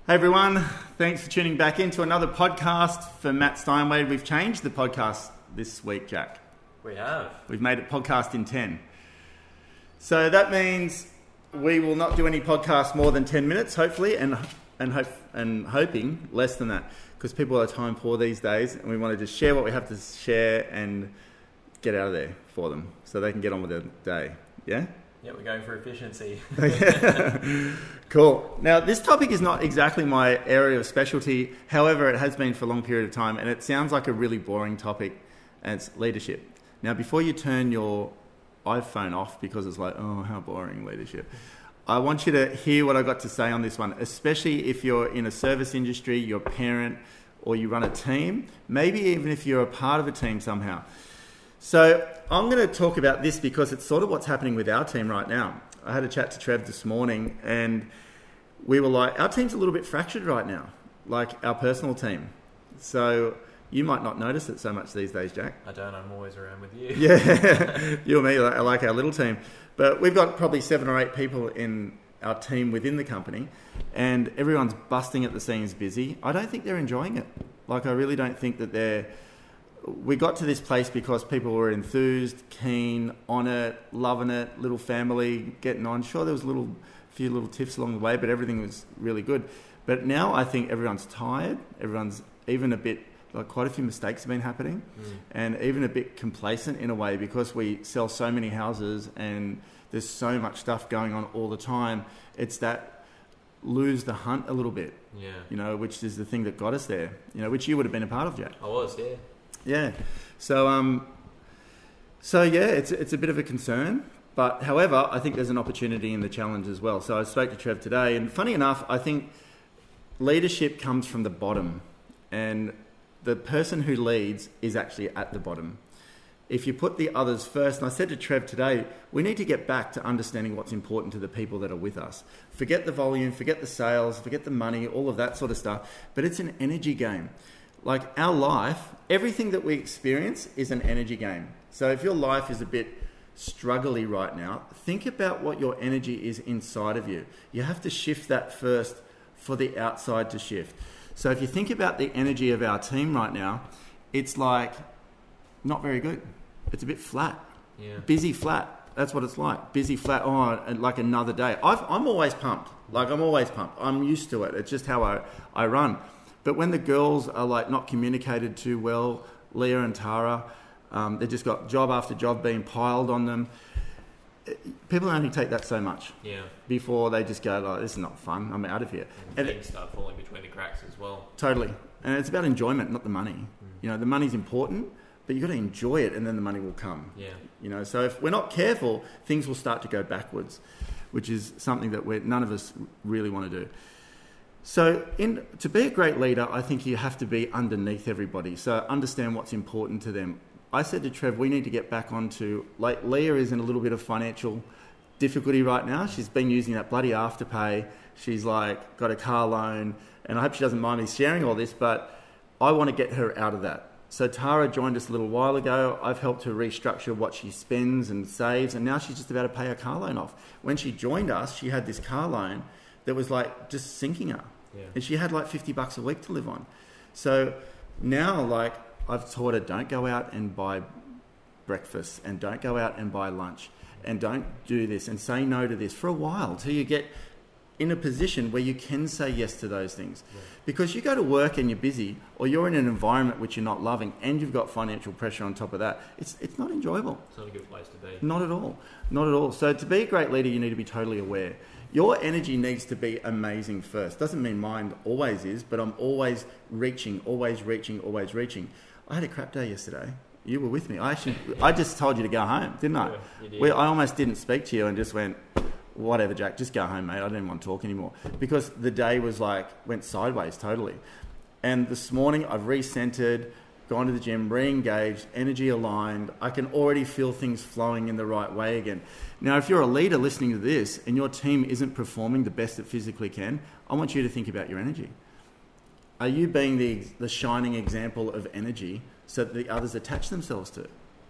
Hey everyone, thanks for tuning back into another podcast for Matt Steinway. We've changed the podcast this week, Jack. We have. We've made it podcast in 10. So that means we will not do any podcasts more than 10 minutes, hopefully, and hoping less than that, because people are time poor these days, and we want to just share what we have to share and get out of there for them so they can get on with their day. Yeah? Yeah, we're going for efficiency. Cool. Now, this topic is not exactly my area of specialty. However, it has been for a long period of time, and it sounds like a really boring topic, and it's leadership. Now, before you turn your iPhone off because it's like, oh, how boring leadership, I want you to hear what I got to say on this one, especially if you're in a service industry, you're a parent, or you run a team, maybe even if you're a part of a team somehow. So I'm going to talk about this because it's sort of what's happening with our team right now. I had a chat to Trev this morning and we were like, our team's a little bit fractured right now, like our personal team. So you might not notice it so much these days, Jack. I don't, I'm always around with you. Yeah, you and me, I like our little team. But we've got probably 7 or 8 people in our team within the company and everyone's busting at the seams busy. I don't think they're enjoying it. Like I really don't think that we got to this place because people were enthused, keen, on it, loving it, little family, getting on. Sure, there was a few little tiffs along the way, but everything was really good. But now I think everyone's tired. Everyone's even a bit, like quite a few mistakes have been happening and even a bit complacent in a way because we sell so many houses and there's so much stuff going on all the time. It's that lose the hunt a little bit, which is the thing that got us there, which you would have been a part of, Jack. I was, yeah. Yeah. So it's a bit of a concern, but however, I think there's an opportunity in the challenge as well. So I spoke to Trev today, and funny enough, I think leadership comes from the bottom, and the person who leads is actually at the bottom. If you put the others first, and I said to Trev today, we need to get back to understanding what's important to the people that are with us. Forget the volume, forget the sales, forget the money, all of that sort of stuff, but it's an energy game. Like our life, everything that we experience is an energy game. So if your life is a bit struggly right now, think about what your energy is inside of you. You have to shift that first for the outside to shift. So if you think about the energy of our team right now, it's like not very good. It's a bit flat. Yeah. Busy flat. That's what it's like. Busy flat. Oh, like another day. I'm always pumped. I'm used to it. It's just how I run. But when the girls are like not communicated too well, Leah and Tara, they've just got job after job being piled on them. People only take that so much before they just go, like, this is not fun, I'm out of here. And things start falling between the cracks as well. Totally. And it's about enjoyment, not the money. The money's important, but you've got to enjoy it and then the money will come. Yeah. So if we're not careful, things will start to go backwards, which is something that none of us really want to do. So to be a great leader, I think you have to be underneath everybody. So understand what's important to them. I said to Trev, we need to get back onto, like Leah is in a little bit of financial difficulty right now. She's been using that bloody Afterpay. She's like got a car loan and I hope she doesn't mind me sharing all this, but I want to get her out of that. So Tara joined us a little while ago. I've helped her restructure what she spends and saves and now she's just about to pay her car loan off. When she joined us, she had this car loan that was like just sinking her. Yeah. And she had like $50 a week to live on. So now, like, I've taught her, don't go out and buy breakfast and don't go out and buy lunch and don't do this and say no to this for a while till you get in a position where you can say yes to those things. Yeah. Because you go to work and you're busy or you're in an environment which you're not loving and you've got financial pressure on top of that, it's not enjoyable. It's not a good place to be. Not at all. Not at all. So to be a great leader, you need to be totally aware. Your energy needs to be amazing first. Doesn't mean mine always is, but I'm always reaching. I had a crap day yesterday. You were with me. I just told you to go home, didn't I? Yeah, you did. I almost didn't speak to you and just went, whatever, Jack, just go home, mate. I didn't want to talk anymore because the day went sideways totally. And this morning I've recentered, gone to the gym, re-engaged, energy aligned. I can already feel things flowing in the right way again. Now, if you're a leader listening to this and your team isn't performing the best it physically can, I want you to think about your energy. Are you being the shining example of energy so that the others attach themselves to?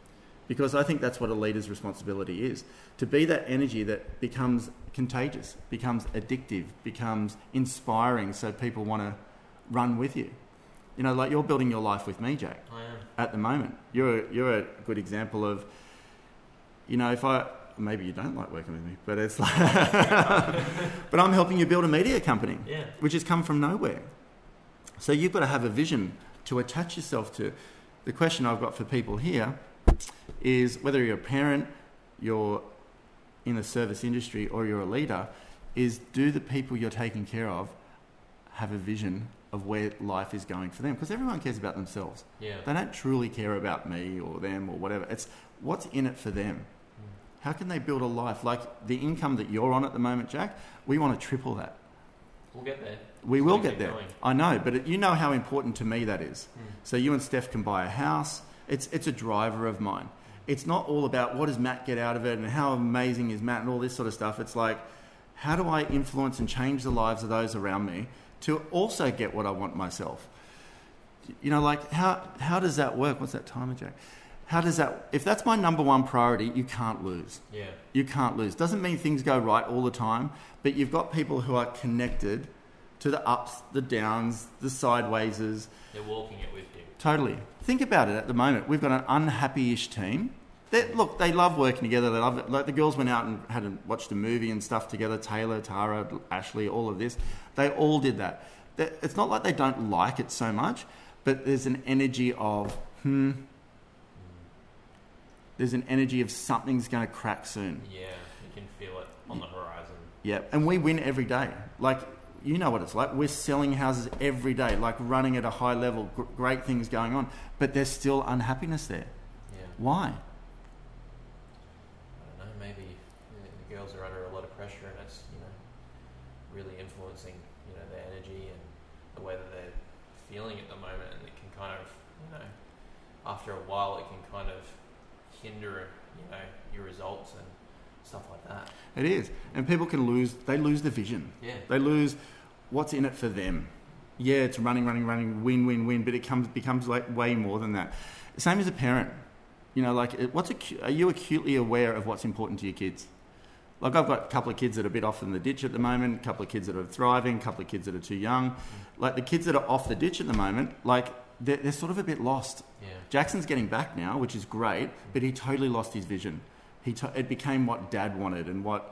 Because I think that's what a leader's responsibility is. To be that energy that becomes contagious, becomes addictive, becomes inspiring so people want to run with you. You know, like you're building your life with me, Jack. I am. At the moment. You're a good example of, you know, maybe you don't like working with me, but it's like, but I'm helping you build a media company, which has come from nowhere. So you've got to have a vision to attach yourself to. The question I've got for people here is whether you're a parent, you're in the service industry, or you're a leader, is do the people you're taking care of have a vision of where life is going for them? Because everyone cares about themselves. Yeah. They don't truly care about me or them or whatever. It's what's in it for them. How can they build a life? Like the income that you're on at the moment, Jack, we want to triple that. We'll get there. We will get there. Going. I know, but you know how important to me that is. So you and Steph can buy a house. It's a driver of mine. It's not all about what does Matt get out of it and how amazing is Matt and all this sort of stuff. It's like, how do I influence and change the lives of those around me to also get what I want myself? You know, like how does that work? What's that timer, Jack? How does that, if that's my number one priority, you can't lose. Yeah. You can't lose. Doesn't mean things go right all the time, but you've got people who are connected to the ups, the downs, the sidewayses. They're walking it with you. Totally. Think about it at the moment. We've got an unhappy-ish team. Look, they love working together. They love it. Like the girls went out and watched a movie and stuff together. Taylor, Tara, Ashley, all of this. They all did that. It's not like they don't like it so much, but there's an energy of, There's an energy of something's going to crack soon. Yeah, you can feel it on the horizon. Yeah, and we win every day. Like, you know what it's like. We're selling houses every day, like running at a high level, great things going on. But there's still unhappiness there. Yeah. Why? I don't know, maybe the girls are under a lot of pressure and it's, really influencing, their energy and the way that they're feeling at the moment, and it can kind of, after a while it can kind of hinder, your results and stuff like that. It is. And people can lose the vision. Yeah. They lose what's in it for them. Yeah, it's running, win, but it becomes like way more than that. Same as a parent. Are you acutely aware of what's important to your kids? Like I've got a couple of kids that are a bit off in the ditch at the moment, a couple of kids that are thriving, a couple of kids that are too young. Like the kids that are off the ditch at the moment, like they're sort of a bit lost. Yeah. Jackson's getting back now, which is great, but he totally lost his vision. It became what Dad wanted and what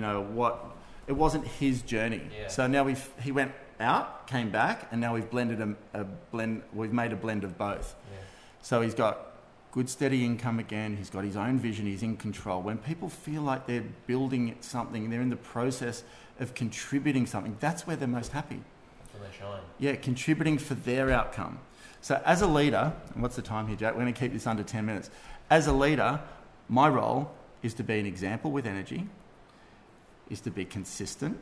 it wasn't his journey. Yeah. So now he went out, came back, and now we've blended we've made a blend of both. Yeah. So he's got good steady income again, he's got his own vision, he's in control. When people feel like they're building something, they're in the process of contributing something, that's where they're most happy. That's when they shine. Yeah, contributing for their outcome. So as a leader, and what's the time here, Jack? We're going to keep this under 10 minutes. As a leader, my role is to be an example with energy, is to be consistent,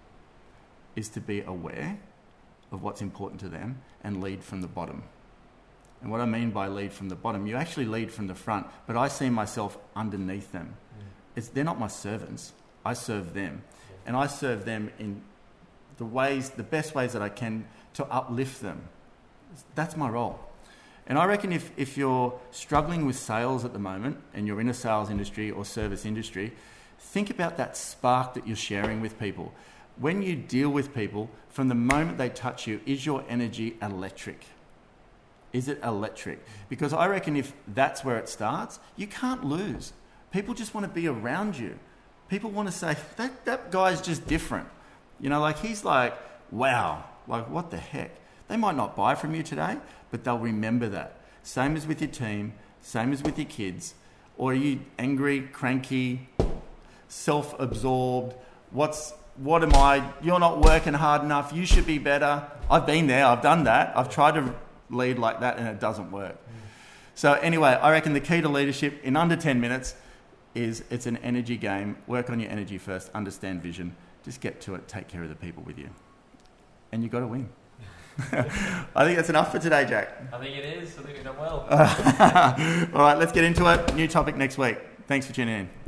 is to be aware of what's important to them, and lead from the bottom. And what I mean by lead from the bottom, you actually lead from the front, but I see myself underneath them. They're not my servants. I serve them. And I serve them in the best ways that I can to uplift them. That's my role. And I reckon if you're struggling with sales at the moment and you're in a sales industry or service industry, think about that spark that you're sharing with people. When you deal with people, from the moment they touch you, is your energy electric? Is it electric? Because I reckon if that's where it starts, you can't lose. People just want to be around you. People want to say, that guy's just different. He's like, wow, like what the heck? They might not buy from you today, but they'll remember that. Same as with your team, same as with your kids. Or are you angry, cranky, self-absorbed? What am I? You're not working hard enough. You should be better. I've been there. I've done that. I've tried to lead like that and it doesn't work. So anyway, I reckon the key to leadership in under 10 minutes is it's an energy game. Work on your energy first. Understand vision. Just get to it. Take care of the people with you. And you've got to win. I think that's enough for today, Jack. I think it is. I think we've done well. All right, let's get into it. New topic next week. Thanks for tuning in.